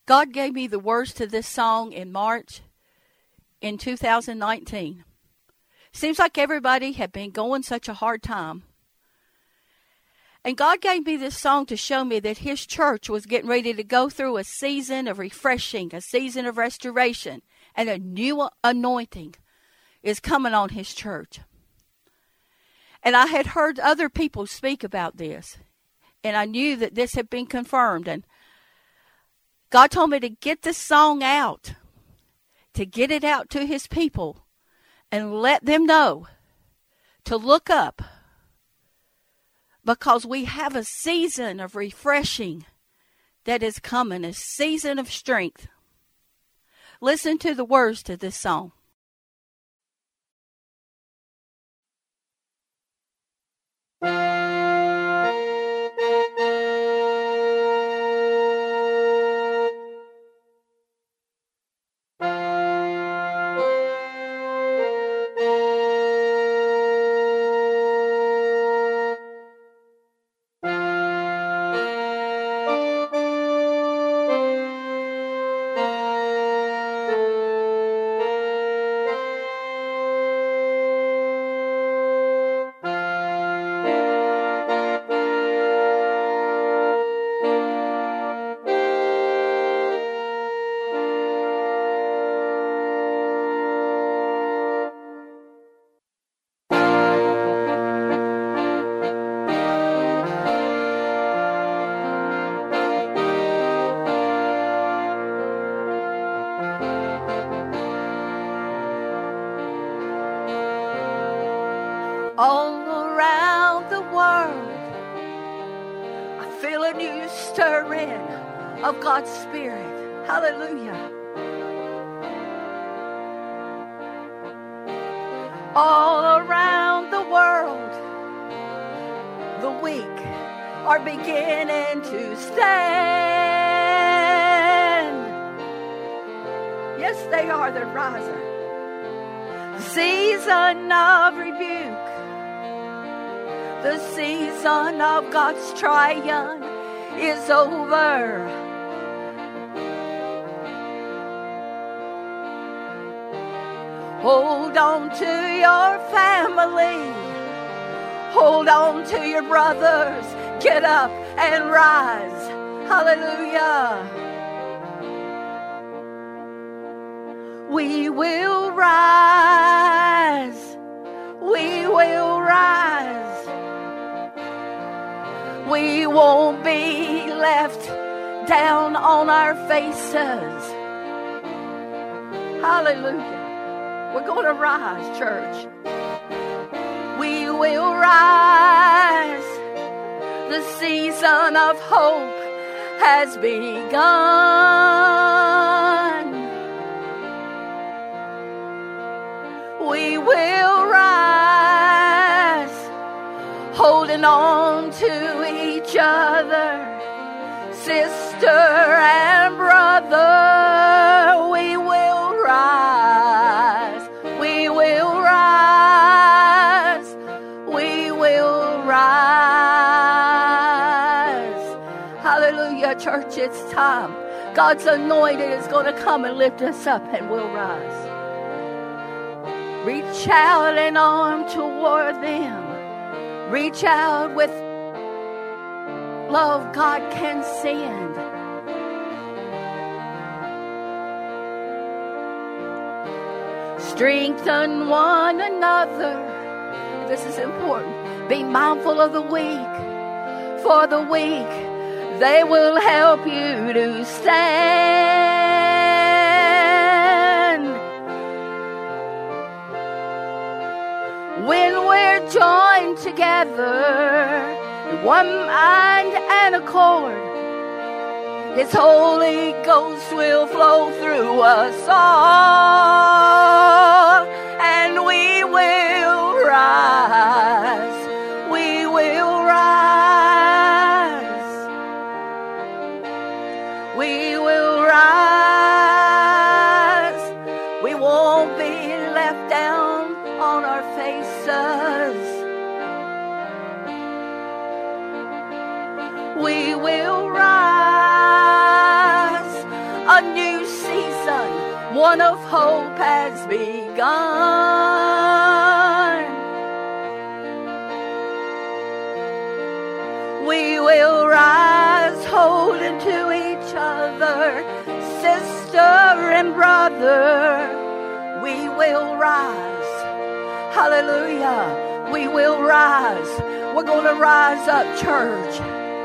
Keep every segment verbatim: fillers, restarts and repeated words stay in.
God gave me the words to this song in March in two thousand nineteen. Seems like everybody had been going such a hard time. And God gave me this song to show me that His church was getting ready to go through a season of refreshing, a season of restoration, and a new anointing is coming on His church. And I had heard other people speak about this, and I knew that this had been confirmed. And God told me to get this song out, to get it out to His people, and let them know to look up, because we have a season of refreshing that is coming, a season of strength. Listen to the words to this song. All around the world, I feel a new stirring of God's Spirit. Hallelujah. All around the world, the weak are beginning to stand. Yes, they are. They're rising. Season of rebuke, the season of God's triumph is over. Hold on to your family. Hold on to your brothers. Get up and rise. Hallelujah. We will rise. We will rise. We won't be left down on our faces. Hallelujah. We're going to rise, church. We will rise. The season of hope has begun. We will rise, holding on to each other, sister and brother. We will rise. We will rise. We will rise. Hallelujah, church, it's time. God's anointed is going to come and lift us up, and we'll rise. Reach out an arm toward them. Reach out with love God can send. Strengthen one another. This is important. Be mindful of the weak. For the weak, they will help you to stand. When we're joined together in one mind and accord, His Holy Ghost will flow through us all, and we will rise. We will rise. We will rise. We won't be left down on our faces. We will rise Run of hope has begun. We will rise holding to each other, sister and brother. We will rise. Hallelujah. We will rise. We're going to rise up, church.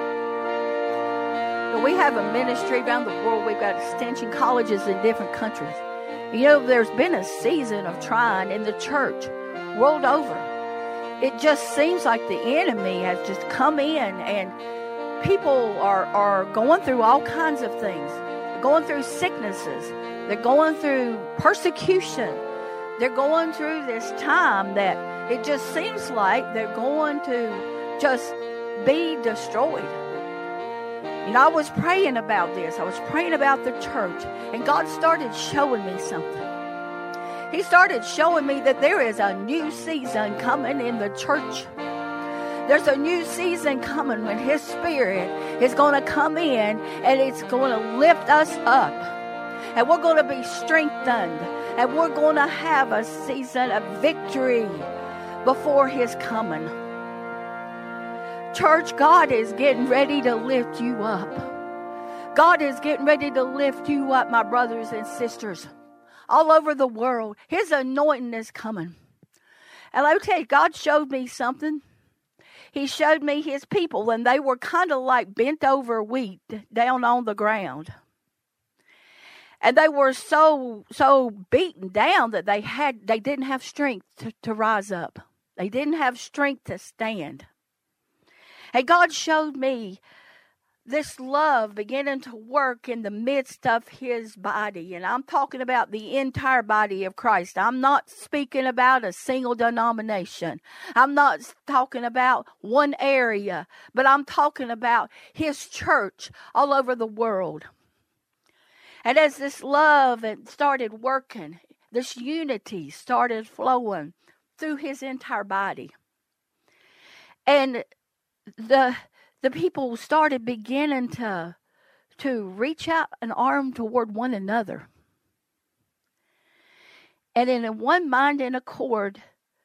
We have a ministry around the world. We've got extension colleges in different countries. You know, there's been a season of trying in the church world over. It just seems like the enemy has just come in, and people are, are going through all kinds of things. They're going through sicknesses. They're going through persecution. They're going through this time that it just seems like they're going to just be destroyed. You know, I was praying about this. I was praying about the church, and God started showing me something. He started showing me that there is a new season coming in the church. There's a new season coming when His Spirit is going to come in, and it's going to lift us up. And we're going to be strengthened, and we're going to have a season of victory before His coming. Church, God is getting ready to lift you up. God is getting ready to lift you up, my brothers and sisters, all over the world. His anointing is coming. And let me tell you, God showed me something. He showed me His people, and they were kind of like bent over wheat down on the ground. And they were so, so beaten down that they had, they didn't have strength to, to rise up. They didn't have strength to stand. And God showed me this love beginning to work in the midst of His body. And I'm talking about the entire body of Christ. I'm not speaking about a single denomination. I'm not talking about one area, but I'm talking about His church all over the world. And as this love started working, this unity started flowing through His entire body. And the the people started beginning to to reach out an arm toward one another, and in one mind and accord,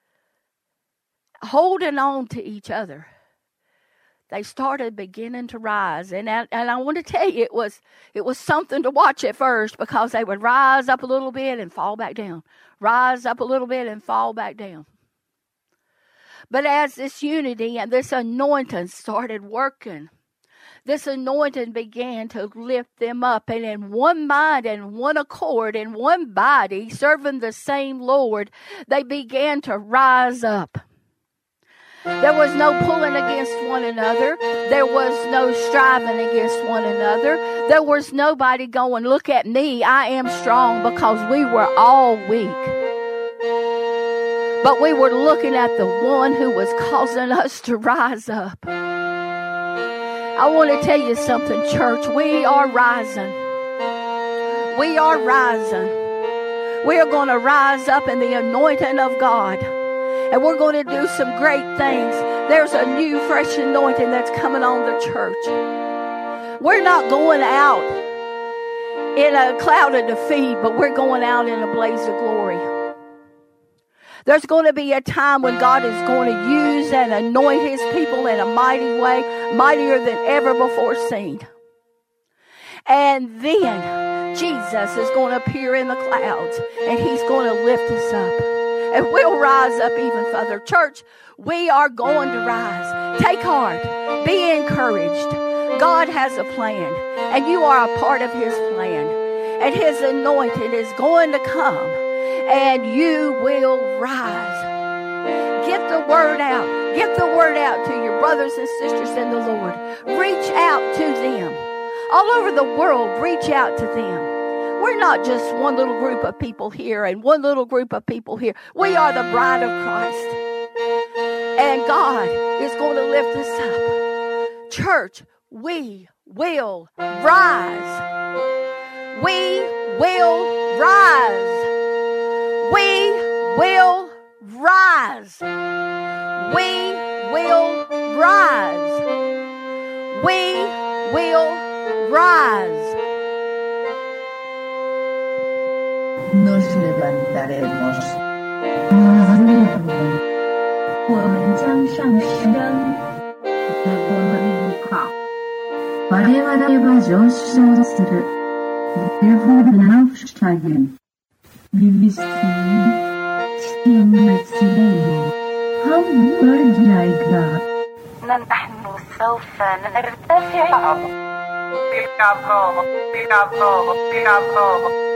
holding on to each other, they started beginning to rise. And I, and I want to tell you, it was it was something to watch at first, because they would rise up a little bit and fall back down, rise up a little bit and fall back down. But as this unity and this anointing started working, this anointing began to lift them up. And in one mind and one accord, in one body, serving the same Lord, they began to rise up. There was no pulling against one another. There was no striving against one another. There was nobody going, look at me, I am strong, because we were all weak. But we were looking at the one who was causing us to rise up. I want to tell you something, church. We are rising. We are rising. We are going to rise up in the anointing of God. And we're going to do some great things. There's a new fresh anointing that's coming on the church. We're not going out in a cloud of defeat, but we're going out in a blaze of glory. There's going to be a time when God is going to use and anoint His people in a mighty way, mightier than ever before seen. And then Jesus is going to appear in the clouds, and He's going to lift us up. And we'll rise up even further. Church, we are going to rise. Take heart. Be encouraged. God has a plan, and you are a part of His plan. And His anointing is going to come, and you will rise. Get the word out. Get the word out to your brothers and sisters in the Lord. Reach out to them. All over the world, reach out to them. We're not just one little group of people here and one little group of people here. We are the bride of Christ. And God is going to lift us up. Church, we will rise. We will rise. We will rise. We will rise. We will rise. levantaremos. Nosotros 我们将上升。我々は上昇する。Wir werden aufsteigen. Wir wissen, stimmenzählen. هم نرجع. نحن سوف نرتفع. Bravo, bravo, bravo.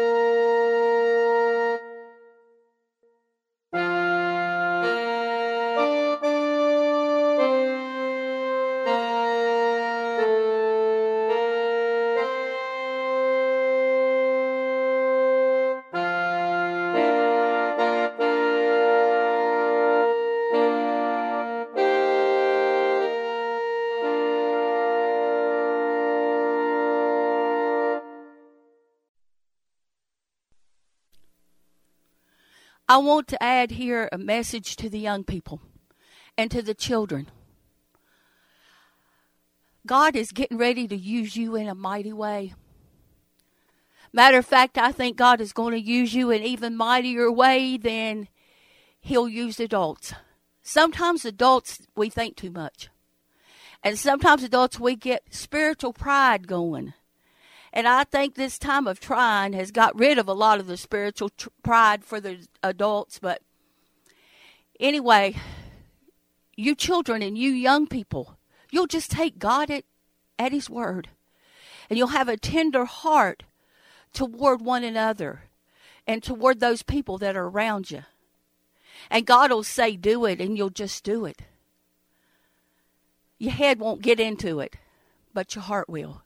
I want to add here a message to the young people and to the children. God is getting ready to use you in a mighty way. Matter of fact, I think God is going to use you in even mightier way than He'll use adults. Sometimes adults, we think too much. And sometimes adults, we get spiritual pride going. And I think this time of trying has got rid of a lot of the spiritual tr- pride for the adults. But anyway, you children and you young people, you'll just take God at, at His word. And you'll have a tender heart toward one another and toward those people that are around you. And God will say, do it, and you'll just do it. Your head won't get into it, but your heart will.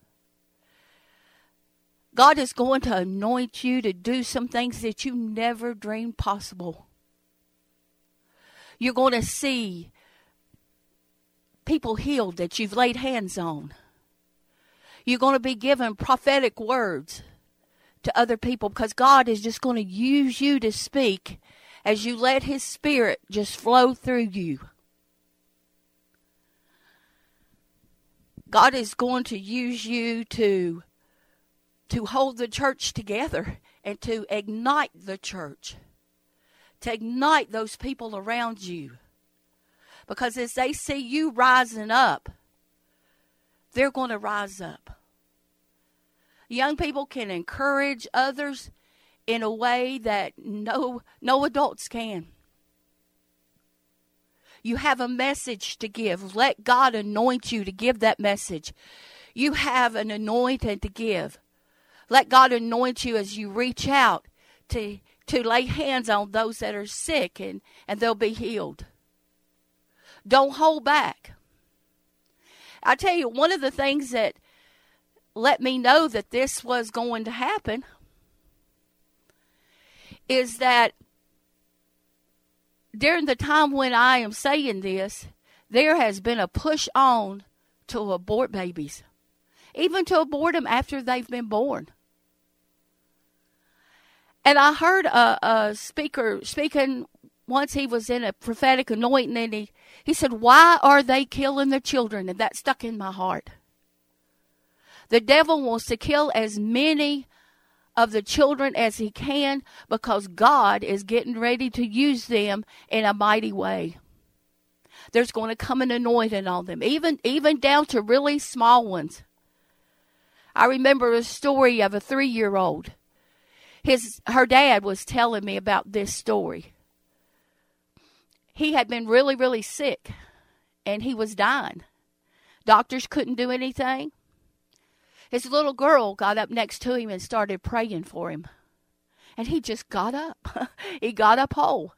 God is going to anoint you to do some things that you never dreamed possible. You're going to see people healed that you've laid hands on. You're going to be given prophetic words to other people because God is just going to use you to speak as you let His Spirit just flow through you. God is going to use you to to hold the church together and to ignite the church, to ignite those people around you. Because as they see you rising up, they're going to rise up. Young people can encourage others in a way that no, no adults can. You have a message to give. Let God anoint you to give that message. You have an anointing to give. Let God anoint you as you reach out to, to lay hands on those that are sick and, and they'll be healed. Don't hold back. I tell you, one of the things that let me know that this was going to happen is that during the time when I am saying this, there has been a push on to abort babies, even to abort them after they've been born. And I heard a, a speaker speaking once. He was in a prophetic anointing, and he, he said, why are they killing the children? And that stuck in my heart. The devil wants to kill as many of the children as he can because God is getting ready to use them in a mighty way. There's going to come an anointing on them, even, even down to really small ones. I remember a story of a three-year-old. His, her dad was telling me about this story. He had been really, really sick, and he was dying. Doctors couldn't do anything. His little girl got up next to him and started praying for him. And he just got up. He got up whole.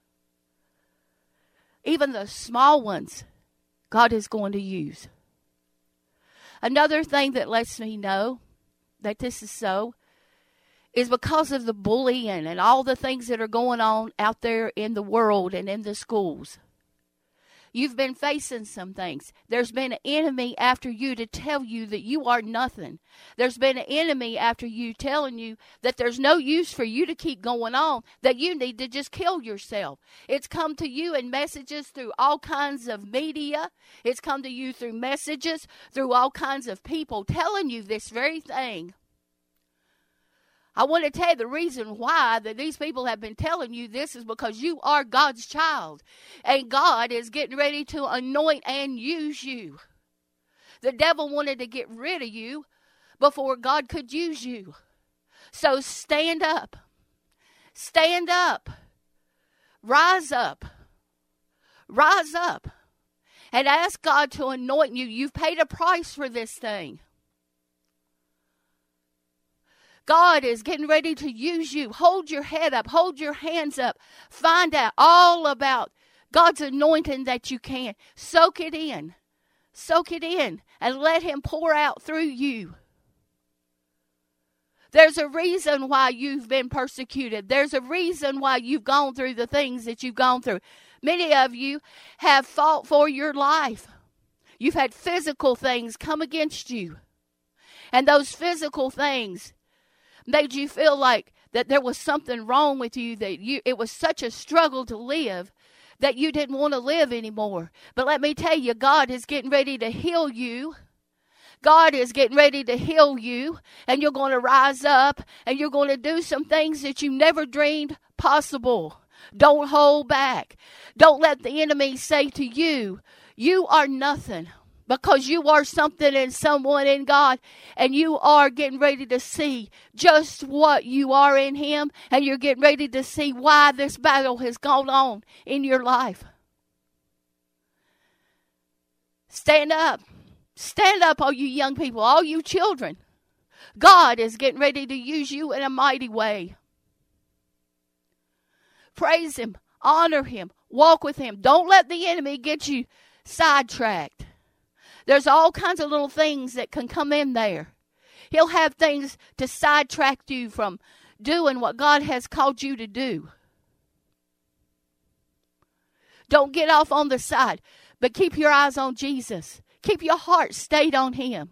Even the small ones, God is going to use. Another thing that lets me know that this is so is because of the bullying and all the things that are going on out there in the world and in the schools. You've been facing some things. There's been an enemy after you to tell you that you are nothing. There's been an enemy after you telling you that there's no use for you to keep going on, that you need to just kill yourself. It's come to you in messages through all kinds of media. It's come to you through messages through all kinds of people telling you this very thing. I want to tell you the reason why that these people have been telling you this is because you are God's child. And God is getting ready to anoint and use you. The devil wanted to get rid of you before God could use you. So stand up. Stand up. Rise up. Rise up. And ask God to anoint you. You've paid a price for this thing. God is getting ready to use you. Hold your head up. Hold your hands up. Find out all about God's anointing that you can. Soak it in. Soak it in. And let Him pour out through you. There's a reason why you've been persecuted. There's a reason why you've gone through the things that you've gone through. Many of you have fought for your life. You've had physical things come against you. And those physical things made you feel like that there was something wrong with you, that you it was such a struggle to live that you didn't want to live anymore. But let me tell you, God is getting ready to heal you. God is getting ready to heal you, and you're going to rise up, and you're going to do some things that you never dreamed possible. Don't hold back. Don't let the enemy say to you, you are nothing. Because you are something and someone in God, and you are getting ready to see just what you are in Him, and you're getting ready to see why this battle has gone on in your life. Stand up. Stand up, all you young people, all you children. God is getting ready to use you in a mighty way. Praise Him. Honor Him. Walk with Him. Don't let the enemy get you sidetracked. There's all kinds of little things that can come in there. He'll have things to sidetrack you from doing what God has called you to do. Don't get off on the side, but keep your eyes on Jesus. Keep your heart stayed on Him.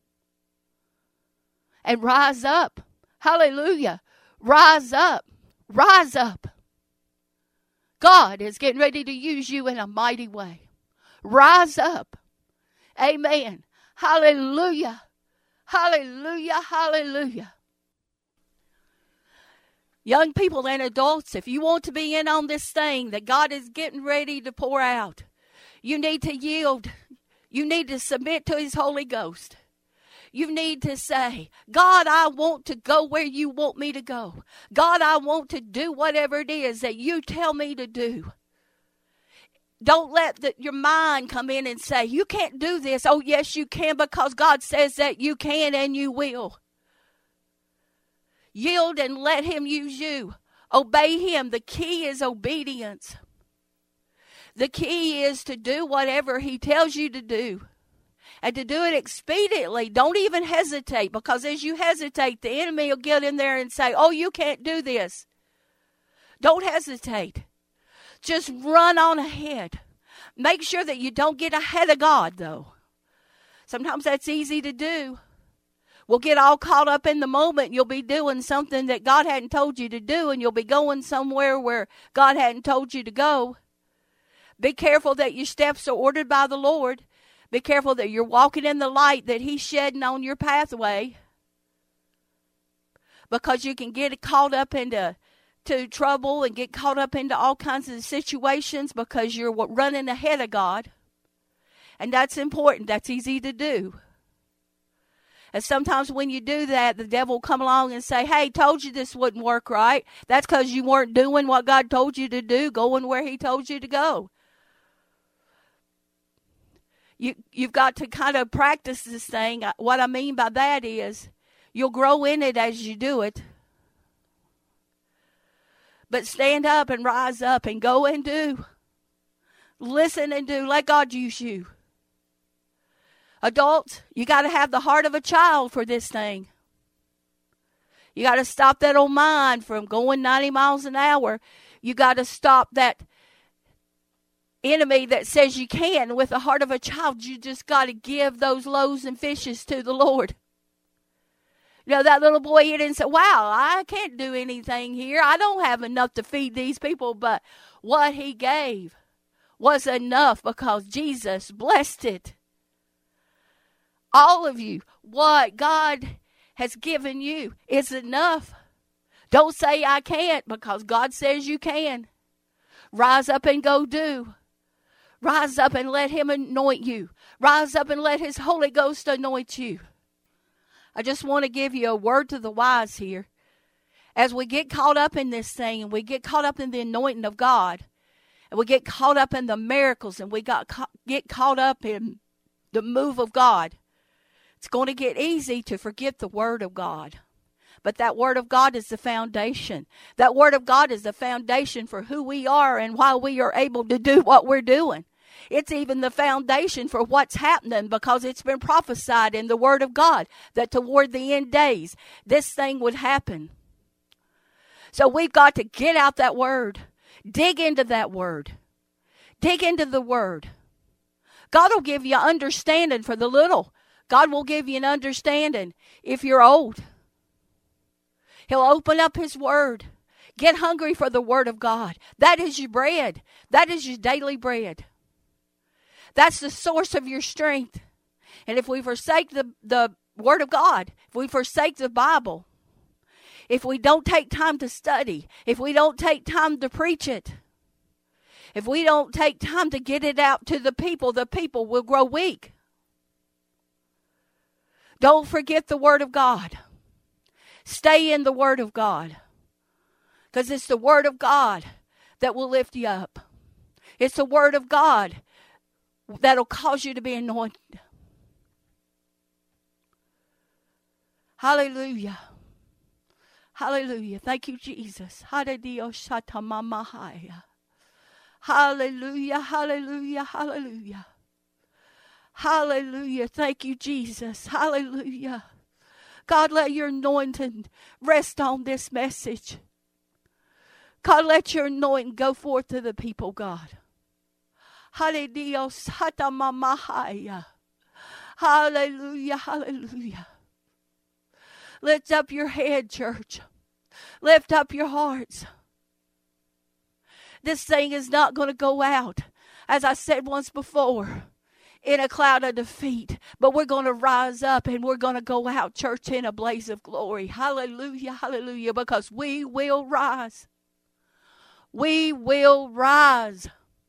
And rise up. Hallelujah. Rise up. Rise up. God is getting ready to use you in a mighty way. Rise up. Amen. Hallelujah. Hallelujah. Hallelujah. Young people and adults, if you want to be in on this thing that God is getting ready to pour out, you need to yield. You need to submit to His Holy Ghost. You need to say, God, I want to go where you want me to go. God, I want to do whatever it is that you tell me to do. Don't let the, your mind come in and say, you can't do this. Oh, yes, you can, because God says that you can and you will. Yield and let Him use you. Obey Him. The key is obedience. The key is to do whatever He tells you to do. And to do it expediently. Don't even hesitate, because as you hesitate, the enemy will get in there and say, oh, you can't do this. Don't hesitate. Just run on ahead. Make sure that you don't get ahead of God, though. Sometimes that's easy to do. We'll get all caught up in the moment. You'll be doing something that God hadn't told you to do, and you'll be going somewhere where God hadn't told you to go. Be careful that your steps are ordered by the Lord. Be careful that you're walking in the light that He's shedding on your pathway. Because you can get caught up into to trouble and get caught up into all kinds of situations because you're running ahead of God. And that's important. That's easy to do. And sometimes when you do that, the devil will come along and say, hey, told you this wouldn't work right. That's because you weren't doing what God told you to do, going where He told you to go. You, you've got to kind of practice this thing. What I mean by that is you'll grow in it as you do it. But stand up and rise up and go and do. Listen and do. Let God use you. Adults, you got to have the heart of a child for this thing. You got to stop that old mind from going ninety miles an hour. You got to stop that enemy that says you can. With the heart of a child, you just got to give those loaves and fishes to the Lord. You know, that little boy, he didn't say, wow, I can't do anything here. I don't have enough to feed these people. But what he gave was enough because Jesus blessed it. All of you, what God has given you is enough. Don't say I can't, because God says you can. Rise up and go do. Rise up and let him anoint you. Rise up and let his Holy Ghost anoint you. I just want to give you a word to the wise here. As we get caught up in this thing, and we get caught up in the anointing of God, and we get caught up in the miracles, and we got ca- get caught up in the move of God, it's going to get easy to forget the word of God. But that word of God is the foundation. That word of God is the foundation for who we are and why we are able to do what we're doing. It's even the foundation for what's happening, because it's been prophesied in the word of God that toward the end days, this thing would happen. So we've got to get out that word. Dig into that word. Dig into the word. God will give you understanding for the little. God will give you an understanding if you're old. He'll open up his word. Get hungry for the word of God. That is your bread. That is your daily bread. That's the source of your strength. And if we forsake the, the word of God, if we forsake the Bible, if we don't take time to study, if we don't take time to preach it, if we don't take time to get it out to the people, the people will grow weak. Don't forget the word of God. Stay in the word of God, because it's the word of God that will lift you up. It's the word of God that'll cause you to be anointed. Hallelujah. Hallelujah. Thank you, Jesus. Hallelujah. Hallelujah. Hallelujah. Hallelujah. Hallelujah. Thank you, Jesus. Hallelujah. God, let your anointing rest on this message. God, let your anointing go forth to the people, God. Hallelujah. Hallelujah. Hallelujah. Lift up your head, church. Lift up your hearts. This thing is not going to go out, as I said once before, in a cloud of defeat. But we're going to rise up and we're going to go out, church, in a blaze of glory. Hallelujah, hallelujah, because we will rise. We will rise.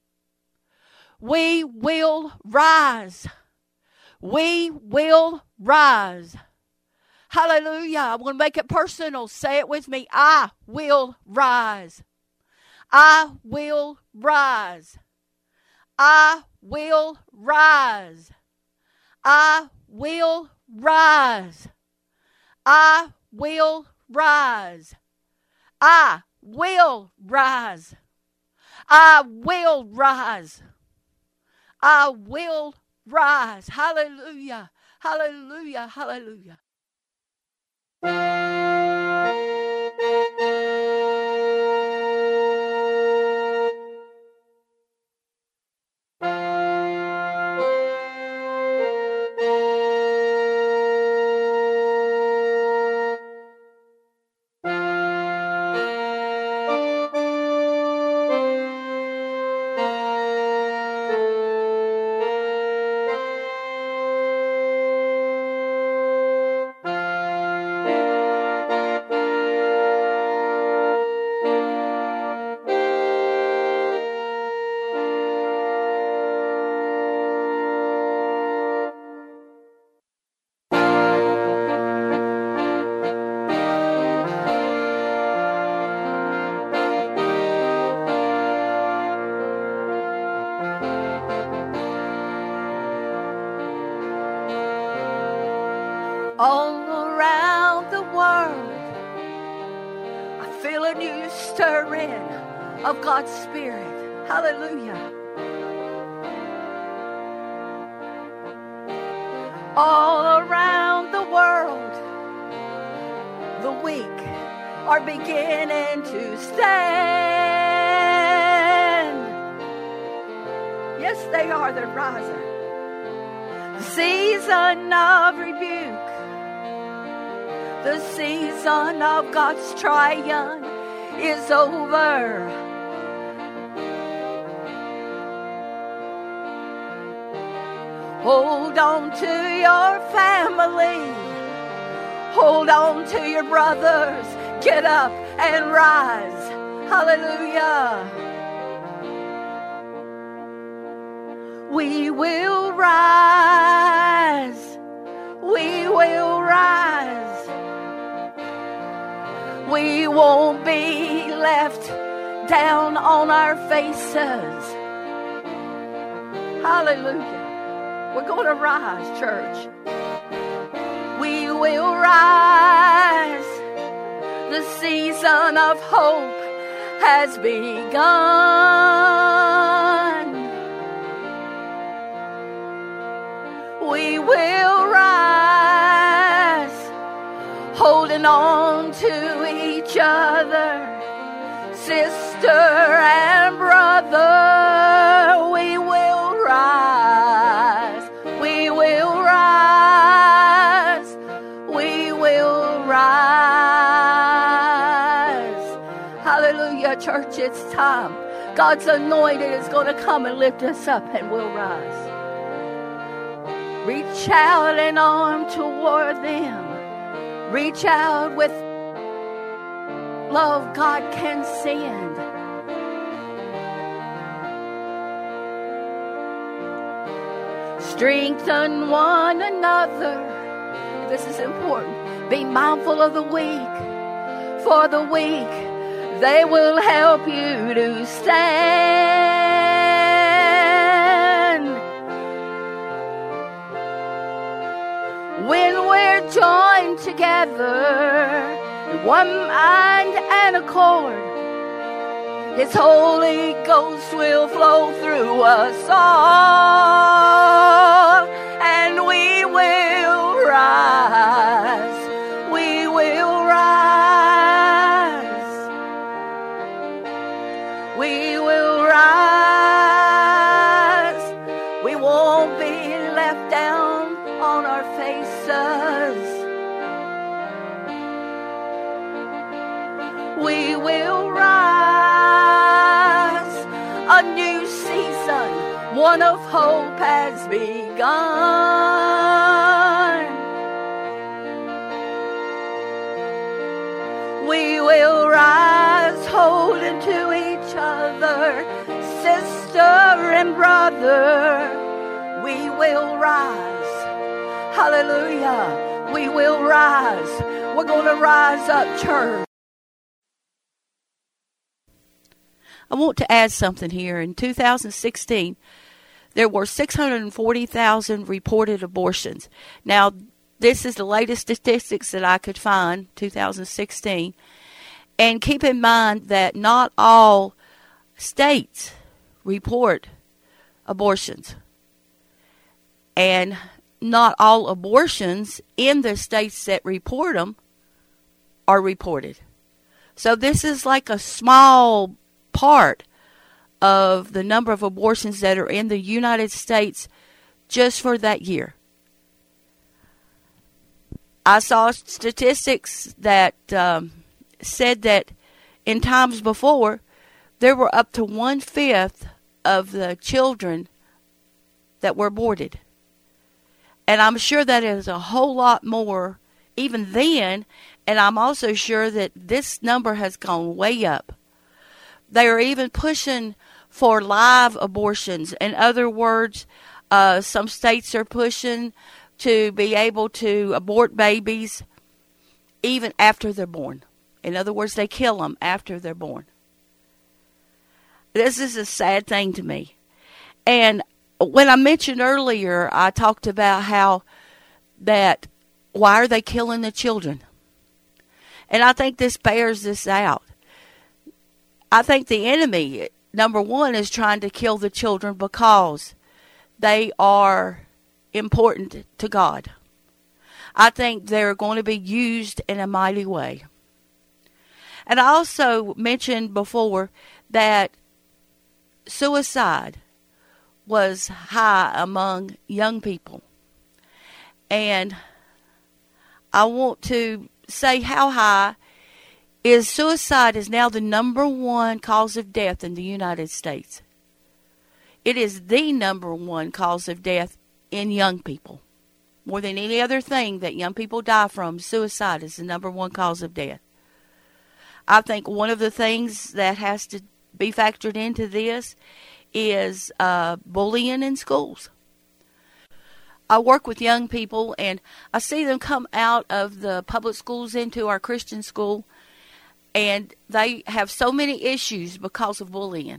We will rise. We will rise. Hallelujah. I'm going to make it personal. Say it with me. I will rise. I will rise. I will rise. I will rise. I will rise. I will rise. I will rise. I will rise. Hallelujah. Hallelujah. Hallelujah. All around the world, I feel a new stirring of God's Spirit. Hallelujah. All around the world, the weak are beginning to stand. Yes, they are. They're rising. The season of rebuke, the season of God's triumph is over. Hold on to your family. Hold on to your brothers. Get up and rise. Hallelujah. We will rise. We will rise. We won't be left down on our faces. Hallelujah. We're going to rise, church. We will rise. The season of hope has begun. We will rise, holding on to each other, sister and brother. We will rise. We will rise. We will rise. Hallelujah, church, it's time. God's anointed is going to come and lift us up, and we'll rise. Reach out an arm toward them. Reach out with love God can send. Strengthen one another. This is important. Be mindful of the weak. For the weak, they will help you to stand. When we're joined together in one mind and accord, His Holy Ghost will flow through us all, and we will rise. We will rise. We will rise. We won't be left down on our faces. We will rise. A new season, one of hope has begun. We will rise, holding to each other, sister and brother. We will rise. Hallelujah. We will rise. We're going to rise up, church. I want to add something here. In two thousand sixteen, there were six hundred forty thousand reported abortions. Now, this is the latest statistics that I could find, two thousand sixteen. And keep in mind that not all states report abortions. And not all abortions in the states that report them are reported. So this is like a small part of the number of abortions that are in the United States just for that year. I saw statistics that um, said that in times before, there were up to one-fifth of the children that were aborted. And I'm sure that is a whole lot more even then, and I'm also sure that this number has gone way up. They are even pushing for live abortions. In other words, uh, some states are pushing to be able to abort babies even after they're born. In other words, they kill them after they're born. This is a sad thing to me. And when I mentioned earlier, I talked about how that, why are they killing the children? And I think this bears this out. I think the enemy, number one, is trying to kill the children because they are important to God. I think they're going to be used in a mighty way. And I also mentioned before that suicide was high among young people. And I want to say how high is suicide is now the number one cause of death in the United States. It is the number one cause of death in young people. More than any other thing that young people die from, suicide is the number one cause of death. I think one of the things that has to be factored into this is uh, bullying in schools. I work with young people, and I see them come out of the public schools into our Christian school, and they have so many issues because of bullying.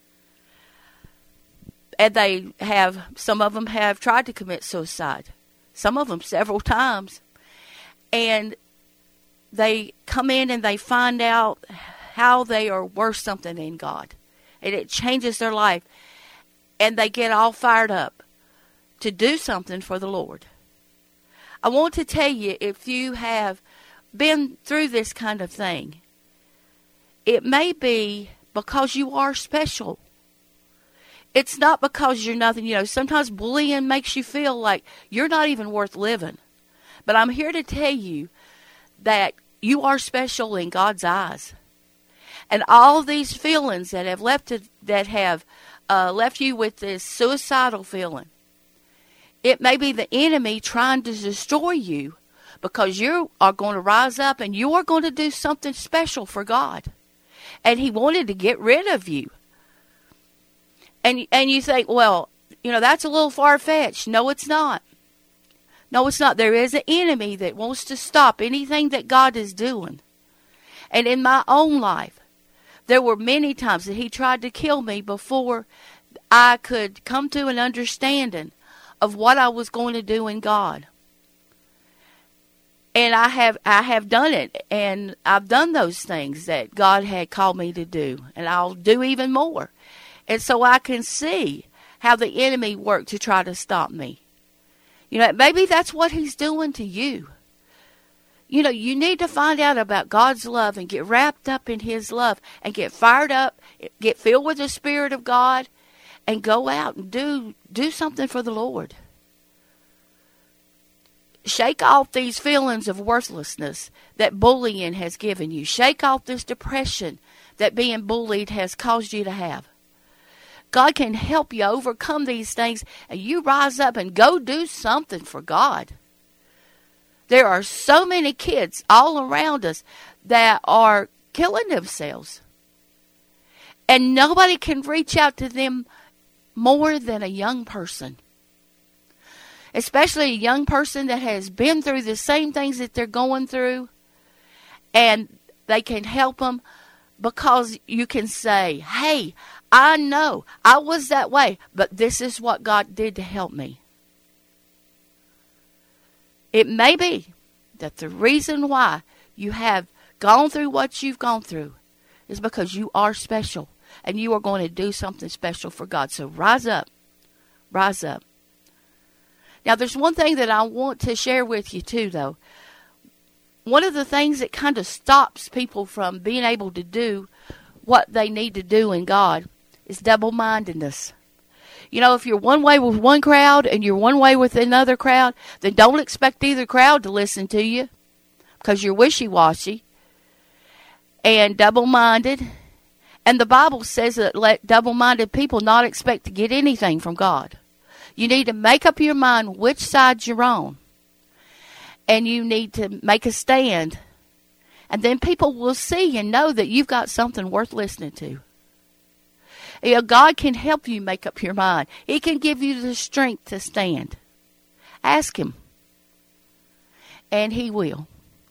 And they have, some of them have tried to commit suicide, some of them several times. And they come in and they find out how they are worth something in God. And it changes their life. And they get all fired up to do something for the Lord. I want to tell you, if you have been through this kind of thing, it may be because you are special. It's not because you're nothing. You know, sometimes bullying makes you feel like you're not even worth living. But I'm here to tell you that you are special in God's eyes. And all these feelings that have left to, that have uh, left you with this suicidal feeling, it may be the enemy trying to destroy you, because you are going to rise up and you are going to do something special for God. And he wanted to get rid of you. And and you think, well, you know, that's a little far-fetched. No, it's not. No, it's not. There is an enemy that wants to stop anything that God is doing. And in my own life, there were many times that he tried to kill me before I could come to an understanding of what I was going to do in God. And I have I have done it, and I've done those things that God had called me to do, and I'll do even more. And so I can see how the enemy worked to try to stop me. You know, maybe that's what he's doing to you. You know, you need to find out about God's love and get wrapped up in his love and get fired up, get filled with the Spirit of God, and go out and do do something for the Lord. Shake off these feelings of worthlessness that bullying has given you. Shake off this depression that being bullied has caused you to have. God can help you overcome these things, and you rise up and go do something for God. There are so many kids all around us that are killing themselves, and nobody can reach out to them more than a young person. Especially a young person that has been through the same things that they're going through, and they can help them because you can say, hey, I know I was that way, but this is what God did to help me. It may be that the reason why you have gone through what you've gone through is because you are special, and you are going to do something special for God. So rise up. Rise up. Now, there's one thing that I want to share with you, too, though. One of the things that kind of stops people from being able to do what they need to do in God is double-mindedness. You know, if you're one way with one crowd and you're one way with another crowd, then don't expect either crowd to listen to you because you're wishy-washy and double-minded. And the Bible says that let double-minded people not expect to get anything from God. You need to make up your mind which side you're on. And you need to make a stand. And then people will see and know that you've got something worth listening to. You know, God can help you make up your mind. He can give you the strength to stand. Ask him. And he will.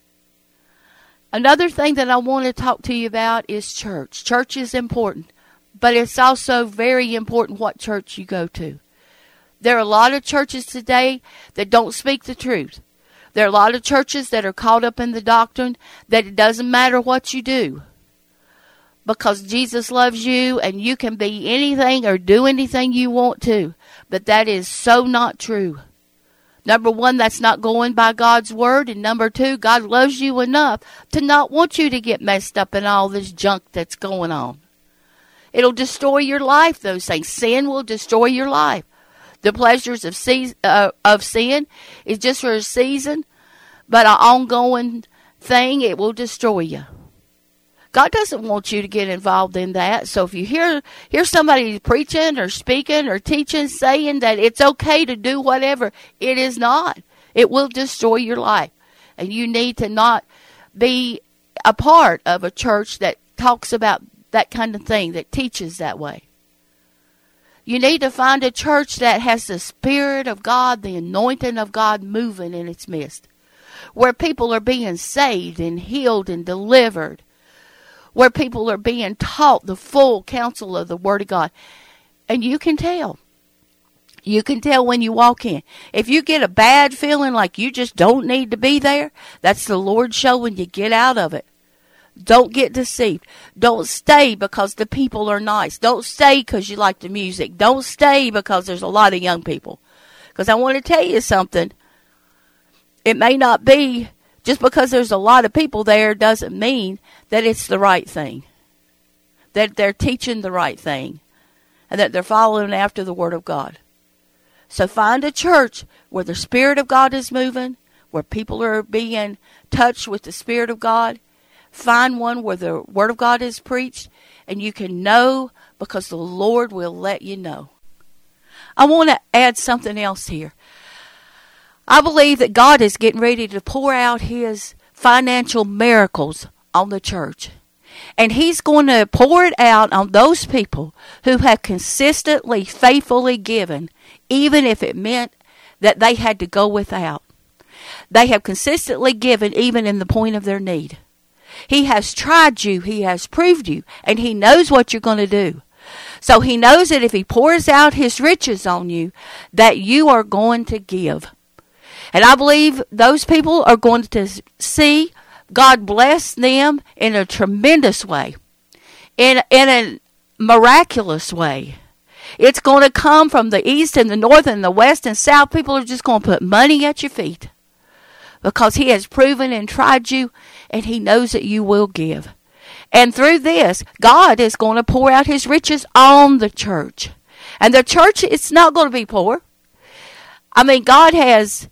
Another thing that I want to talk to you about is church. Church is important. But it's also very important what church you go to. There are a lot of churches today that don't speak the truth. There are a lot of churches that are caught up in the doctrine that it doesn't matter what you do, because Jesus loves you and you can be anything or do anything you want to. But that is so not true. Number one, that's not going by God's word. And number two, God loves you enough to not want you to get messed up in all this junk that's going on. It'll destroy your life, those things. Sin will destroy your life. The pleasures of, se- uh, of sin is just for a season, but an ongoing thing, it will destroy you. God doesn't want you to get involved in that. So if you hear hear somebody preaching or speaking or teaching, saying that it's okay to do whatever, it is not. It will destroy your life. And you need to not be a part of a church that talks about that kind of thing, that teaches that way. You need to find a church that has the Spirit of God, the anointing of God moving in its midst, where people are being saved and healed and delivered, where people are being taught the full counsel of the Word of God. And you can tell. You can tell when you walk in. If you get a bad feeling like you just don't need to be there, that's the Lord showing you, get out of it. Don't get deceived. Don't stay because the people are nice. Don't stay because you like the music. Don't stay because there's a lot of young people. Because I want to tell you something. It may not be, just because there's a lot of people there doesn't mean that it's the right thing. That they're teaching the right thing. And that they're following after the Word of God. So find a church where the Spirit of God is moving, where people are being touched with the Spirit of God. Find one where the Word of God is preached, and you can know because the Lord will let you know. I want to add something else here. I believe that God is getting ready to pour out His financial miracles on the church. And He's going to pour it out on those people who have consistently, faithfully given, even if it meant that they had to go without. They have consistently given even in the point of their need. He has tried you. He has proved you. And He knows what you're going to do. So He knows that if He pours out His riches on you, that you are going to give. And I believe those people are going to see God bless them in a tremendous way. In, in a miraculous way. It's going to come from the east and the north and the west and south. People are just going to put money at your feet. Because He has proven and tried you, and He knows that you will give. And through this, God is going to pour out His riches on the church. And the church, it's not going to be poor. I mean, God has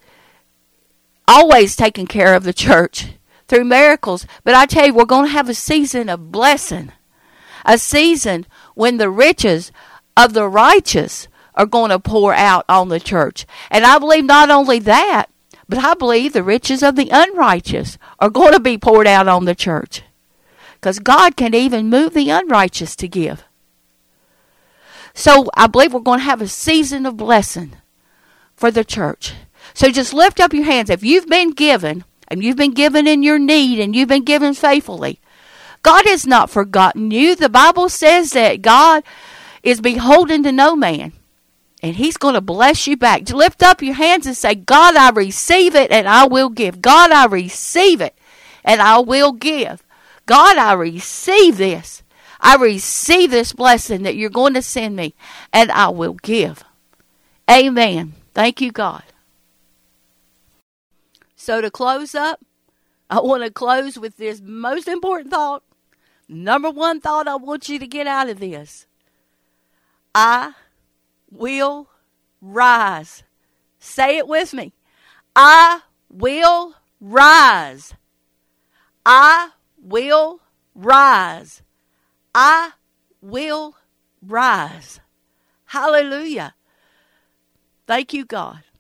always taken care of the church through miracles. But I tell you, we're going to have a season of blessing. A season when the riches of the righteous are going to pour out on the church. And I believe not only that, but I believe the riches of the unrighteous are going to be poured out on the church. Because God can even move the unrighteous to give. So I believe we're going to have a season of blessing for the church. So just lift up your hands. If you've been given, and you've been given in your need, and you've been given faithfully, God has not forgotten you. The Bible says that God is beholden to no man. And He's going to bless you back. Lift up your hands and say, God, I receive it and I will give. God, I receive it and I will give. God, I receive this. I receive this blessing that you're going to send me and I will give. Amen. Thank you, God. So to close up, I want to close with this most important thought. Number one thought I want you to get out of this. I will rise. Say it with me. I will rise. I will rise. I will rise. Hallelujah. Thank you, God.